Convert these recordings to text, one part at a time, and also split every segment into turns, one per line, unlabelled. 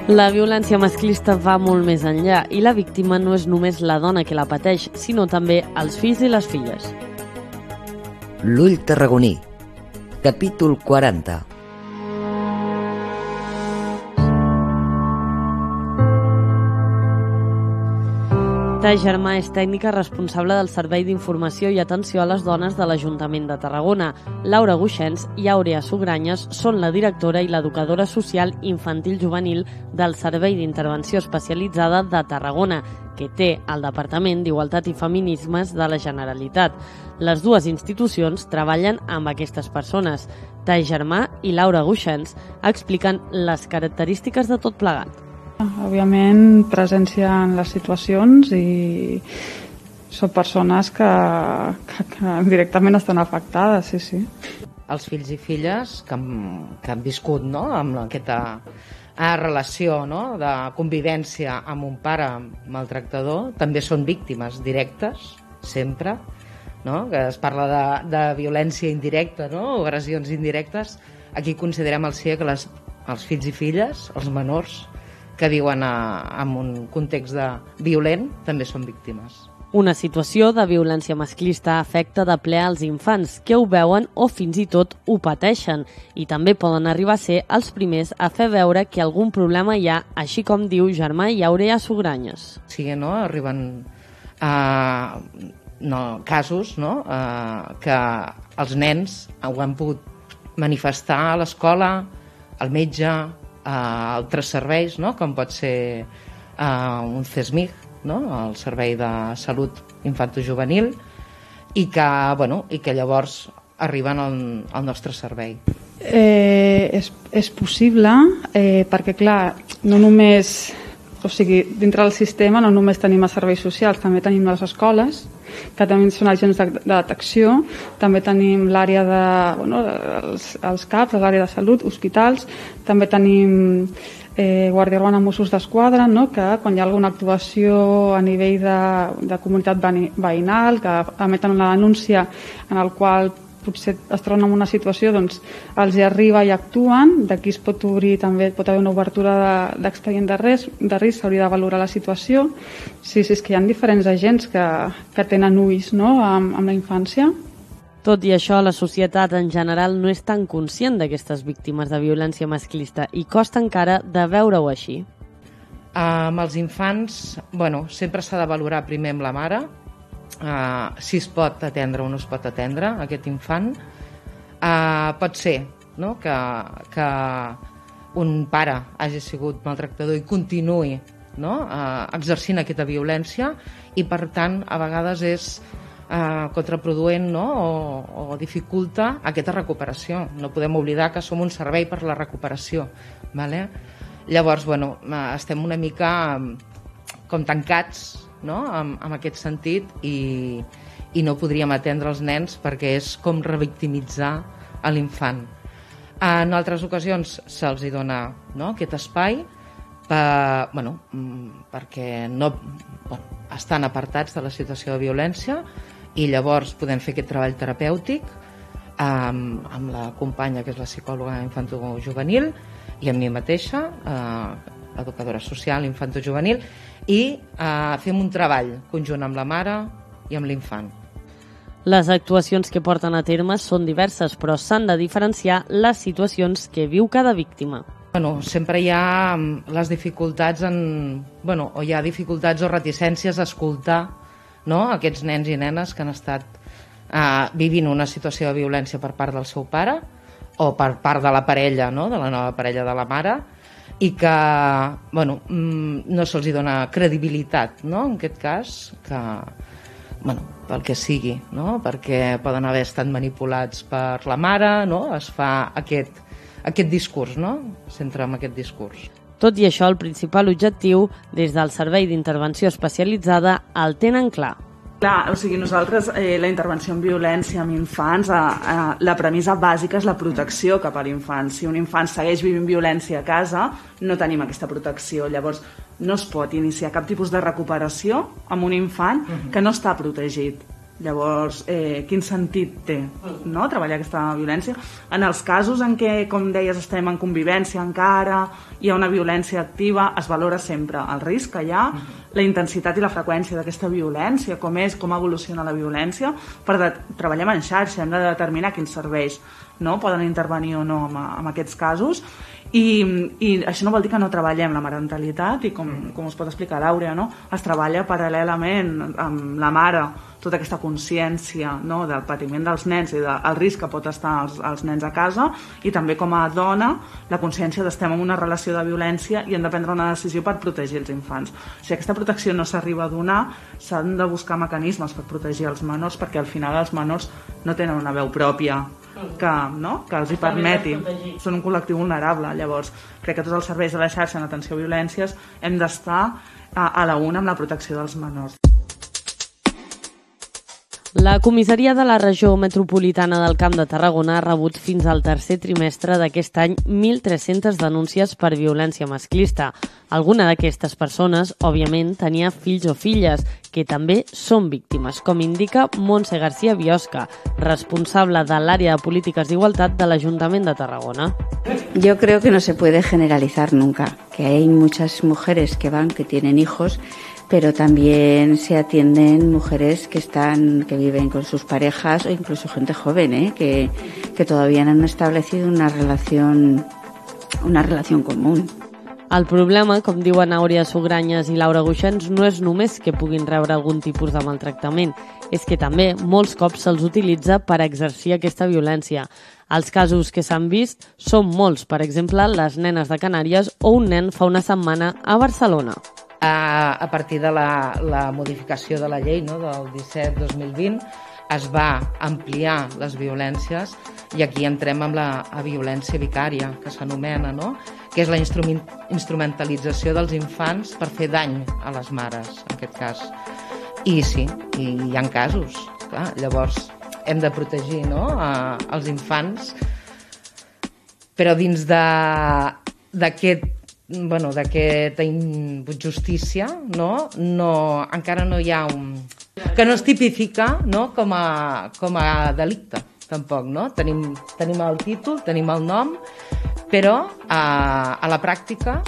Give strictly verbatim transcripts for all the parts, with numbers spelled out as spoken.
La violència masclista va molt més enllà i la víctima no és només la dona que la pateix, sinó també els fills i les filles.
L'ull tarragoní, capítol quaranta.
Ta Germà és tècnica responsable del Servei d'Informació i Atenció a les Dones de l'Ajuntament de Tarragona. Laura Guixens i Àurea Sugranyes són la directora i l'educadora social infantil-juvenil del Servei d'Intervenció Especialitzada de Tarragona, que té el Departament d'Igualtat i Feminismes de la Generalitat. Les dues institucions treballen amb aquestes persones. Ta Germà i Laura Guixens expliquen les característiques de tot plegat.
Òbviament, presència en les situacions i són persones que, que, que directament estan afectades, sí, sí.
Els fills i filles que han, que han viscut, no?, amb aquesta relació, no?, de convivència amb un pare maltractador, també són víctimes directes, sempre, no?, que es parla de, de violència indirecta, no?, o agressions indirectes. Aquí considerem el C I E que les, els fills i filles, els menors, que viuen a, en un context de violent, també són víctimes.
Una situació de violència masclista afecta de ple als infants, que ho veuen o fins i tot ho pateixen, i també poden arribar a ser els primers a fer veure que algun problema hi ha, així com diu Germà i Àurea Sugranyes.
Sí, no? Arriben a, no, casos, no?, a, que els nens ho han pogut manifestar a l'escola, al metge, a altres serveis, no?, com pot ser uh, un C E S M I G, no?, el Servei de Salut Infantojuvenil, i que, bueno, i que llavors arriben al, al nostre servei.
Eh, és, és possible, eh, perquè clar, no només, o sigui, dintre del sistema no només tenim els serveis socials, també tenim les escoles, que també són agents de, de detecció, també tenim l'àrea de, bueno, els, els C A Ps, l'àrea de salut, hospitals, també tenim eh, Guàrdia Urbana, Mossos d'Esquadra, no?, que quan hi ha alguna actuació a nivell de, de comunitat veïnal, que emeten una denúncia en el qual potser es troben en una situació, doncs els hi arriba i actuen. D'aquí es pot obrir, també pot haver una obertura d'expedient de, de risc, de risc, s'hauria de valorar la situació. Sí, sí, és que hi ha diferents agents que, que tenen ulls, no?, amb, amb la infància.
Tot i això, la societat en general no és tan conscient d'aquestes víctimes de violència masclista i costa encara de veure-ho així.
Amb els infants, bueno, sempre s'ha de valorar primer amb la mare, Uh, si es pot atendre o no es pot atendre aquest infant. Uh, pot ser, no?, que, que un pare hagi sigut maltractador i continuï, no?, uh, exercint aquesta violència, i per tant a vegades és uh, contraproduent, no?, o, o dificulta aquesta recuperació. No podem oblidar que som un servei per la recuperació, vale? Llavors, bueno, estem una mica com tancats, no?, en, en aquest sentit, i, i no podríem atendre els nens perquè és com revictimitzar a l'infant. En altres ocasions se'ls hi dona, no?, aquest espai per, bueno, perquè no, bueno, estan apartats de la situació de violència, i llavors podem fer aquest treball terapèutic amb, amb la companya que és la psicòloga infantojuvenil i amb mi mateixa, eh, educadora social infantojuvenil, i eh, fem un treball conjunt amb la mare i amb l'infant.
Les actuacions que porten a terme són diverses, però s'han de diferenciar les situacions que viu cada víctima.
Bueno, sempre hi ha les dificultats en, bueno, o hi ha dificultats o reticències a escoltar, no?, aquests nens i nenes que han estat eh, vivint una situació de violència per part del seu pare o per part de la parella, no?, de la nova parella de la mare, i que, bueno, no se'ls dona credibilitat, no?, en aquest cas, que, bueno, pel que sigui, no?, perquè poden haver estat manipulats per la mare, no?, es fa aquest, aquest discurs, no?, s'entra en aquest discurs.
Tot i això, el principal objectiu, des del Servei d'Intervenció Especialitzada, el tenen clar.
Clar, o sigui, nosaltres, eh, la intervenció en violència amb infants, eh, eh, la premissa bàsica és la protecció cap a l'infant. Si un infant segueix vivint violència a casa, no tenim aquesta protecció. Llavors, no es pot iniciar cap tipus de recuperació amb un infant que no està protegit. Llavors, eh, quin sentit té, no?, treballar aquesta violència? En els casos en què, com deies, estem en convivència encara, hi ha una violència activa, es valora sempre el risc que hi ha, la intensitat i la freqüència d'aquesta violència, com és, com evoluciona la violència. Per de, treballem en xarxa, hem de determinar quins serveis, no?, poden intervenir o no en, en aquests casos. I, i això no vol dir que no treballem la marentalitat i com, com us pot explicar l'Àurea, no? Es treballa paral·lelament amb la mare tota aquesta consciència, no?, del patiment dels nens i del risc que pot estar els, els nens a casa, i també com a dona la consciència d'estem en una relació de violència i hem de prendre una decisió per protegir els infants. Si aquesta protecció no s'arriba a donar, s'han de buscar mecanismes per protegir els menors, perquè al final els menors no tenen una veu pròpia que, no?, que els hi permeti. Són un col·lectiu vulnerable. Llavors, crec que tots els serveis de la xarxa en atenció a violències hem d'estar a, a la una amb la protecció dels menors.
La comissaria de la regió metropolitana del Camp de Tarragona ha rebut fins al tercer trimestre d'aquest any mil tres-centes denúncies per violència masclista. Alguna d'aquestes persones, òbviament, tenia fills o filles, que també són víctimes, com indica Montse García Biosca, responsable de l'àrea de polítiques d'igualtat de l'Ajuntament de Tarragona.
Yo creo que no se puede generalizar nunca, que hay muchas mujeres que van, que tienen hijos, pero también se atienden mujeres que están, que viven con sus parejas o incluso gente joven, ¿eh? que, que todavía no han establecido una relación, una relación común.
El problema, com diuen Àurea Sugranyes i Laura Guixens, no és només que puguin rebre algun tipus de maltractament, és que també molts cops se'ls utilitza per exercir aquesta violència. Els casos que s'han vist són molts, per exemple, les nenes de Canàries o un nen fa una setmana a Barcelona.
A, a partir de la, la modificació de la llei, no?, del disset dos mil vint, es va ampliar les violències i aquí entrem amb la a violència vicària, que s'anomena, no?, que és la instrument, instrumentalització dels infants per fer dany a les mares, en aquest cas. I sí, i hi ha casos, clar, llavors hem de protegir, no?, a, als infants, però dins d'aquest bueno, d'aquesta injustícia, no? No, encara no hi ha un... que no es tipifica, no?, com a, com a delicte, tampoc, no? Tenim, tenim el títol, tenim el nom, però a, a la pràctica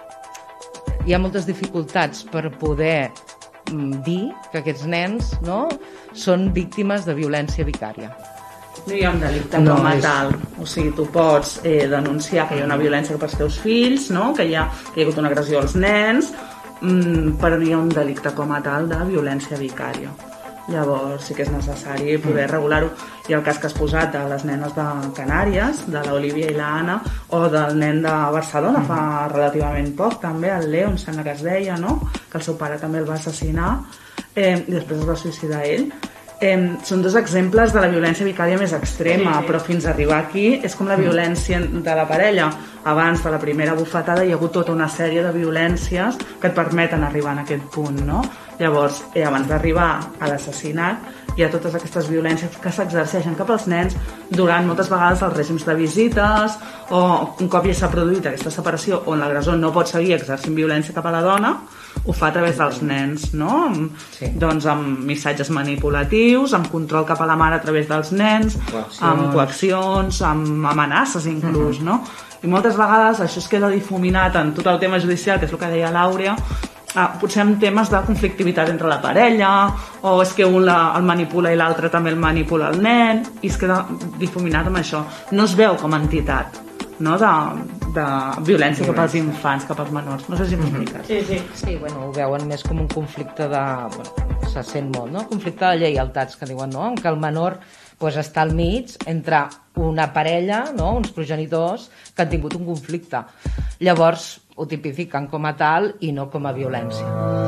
hi ha moltes dificultats per poder dir que aquests nens, no?, són víctimes de violència vicària.
No hi ha un delicte no, com a és... tal. O sigui, tu pots eh, denunciar que hi ha una violència cap als teus fills, no?, que, hi ha, que hi ha hagut una agressió als nens, mmm, però no hi ha un delicte com a tal de violència vicària. Llavors sí que és necessari poder regular-ho. Hi ha el cas que has posat de les nenes de Canàries, de l'Olivia i l'Anna, o del nen de Barcelona fa relativament poc, també, el Leo, em sembla que es deia, no?, que el seu pare també el va assassinar eh, i després es va suïcidar ell. Eh, són dos exemples de la violència vicària més extrema, sí, sí. Però fins a arribar aquí és com la violència de la parella. Abans de la primera bufetada hi ha hagut tota una sèrie de violències que et permeten arribar a aquest punt, no? Llavors, eh, abans d'arribar a l'assassinat, hi ha totes aquestes violències que s'exerceixen cap als nens durant moltes vegades els règims de visites, o un cop ja s'ha produït aquesta separació on l'agressor no pot seguir exercint violència cap a la dona, ho fa a través dels nens, no? Sí. Doncs amb missatges manipulatius, amb control cap a la mare a través dels nens, coaccions. Amb coaccions, amb amenaces inclús, uh-huh. no? I moltes vegades això es queda difuminat en tot el tema judicial, que és el que deia l'Àurea, ah, potser amb temes de conflictivitat entre la parella, o és que un la, el manipula i l'altre també el manipula el nen, i es queda difuminat amb això. No es veu com a entitat, no?, de, de violència cap als infants, cap als menors. No sé si m'expliques.
Sí, sí. Sí, bueno, ho veuen més com un conflicte de... Bueno, se sent molt, no? Conflicte de lleialtats, que diuen, no?, en què el menor pues, està al mig entre una parella, no?, uns progenitors que han tingut un conflicte. Llavors ho tipifiquen com a tal i no com a violència.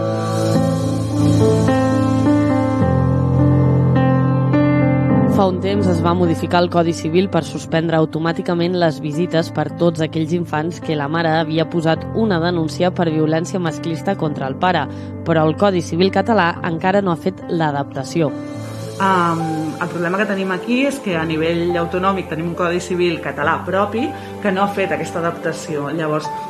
Fa un temps es va modificar el Codi Civil per suspendre automàticament les visites per tots aquells infants que la mare havia posat una denúncia per violència masclista contra el pare, però el Codi Civil català encara no ha fet l'adaptació.
Um, el problema que tenim aquí és que a nivell autonòmic tenim un Codi Civil català propi que no ha fet aquesta adaptació. Llavors,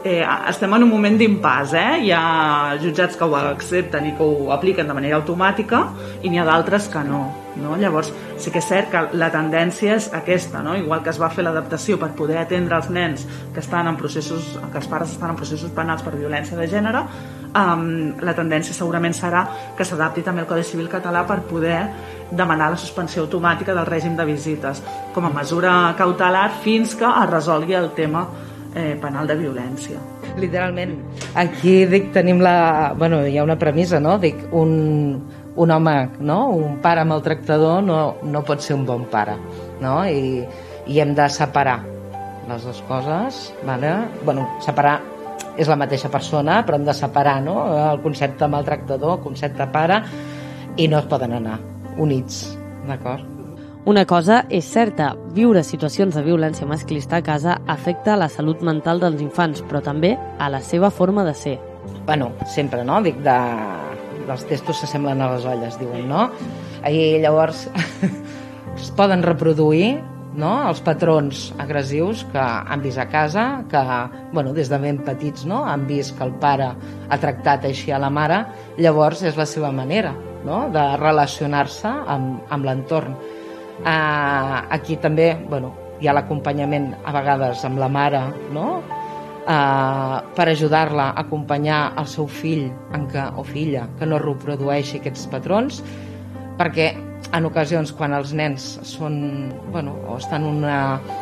eh, estem en un moment d'impàs, eh? Hi ha jutjats que ho accepten i que ho apliquen de manera automàtica i n'hi ha d'altres que no, no? Llavors sí que és cert que la tendència és aquesta, no? Igual que es va fer l'adaptació per poder atendre els nens que estan en processos, que els pares estan en processos penals per violència de gènere, um, la tendència segurament serà que s'adapti també el Codi Civil català per poder demanar la suspensió automàtica del règim de visites com a mesura cautelar fins que es resolgui el tema eh, penal de violència.
Literalment, aquí dic, tenim la... Bueno, hi ha una premissa, no? Dic, un, un home, no? Un pare maltractador no, no pot ser un bon pare, no? I, i hem de separar les dues coses, vale? Bueno, separar és la mateixa persona, però hem de separar, no? El concepte maltractador, el concepte pare, i no es poden anar units, d'acord?
Una cosa és certa, viure situacions de violència masclista a casa afecta a la salut mental dels infants, però també a la seva forma de ser.
Bueno, sempre, no? Dic, de... els testos s'assemblen a les olles, diuen, no? I llavors es poden reproduir, no? Els patrons agressius que han vist a casa, que, bueno, des de ben petits, no? Han vist que el pare ha tractat així a la mare, llavors és la seva manera, no? De relacionar-se amb, amb l'entorn. Uh, aquí també, bueno, hi ha l'acompanyament a vegades amb la mare, no? Uh, per ajudar-la a acompanyar el seu fill en que, o filla que no reprodueixi aquests patrons, perquè en ocasions quan els nens són, bueno, o estan una,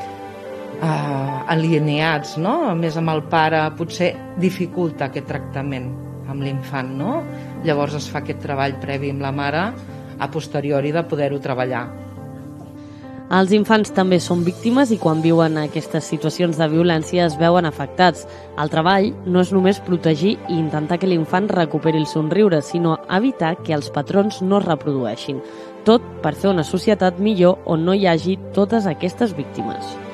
uh, alineats, no? Més amb el pare, potser dificulta aquest tractament amb l'infant, no? Llavors es fa aquest treball previ amb la mare a posteriori de poder-ho treballar.
Els infants també són víctimes i quan viuen aquestes situacions de violència es veuen afectats. El treball no és només protegir i intentar que l'infant recuperi el somriure, sinó evitar que els patrons no es reprodueixin. Tot per fer una societat millor on no hi hagi totes aquestes víctimes.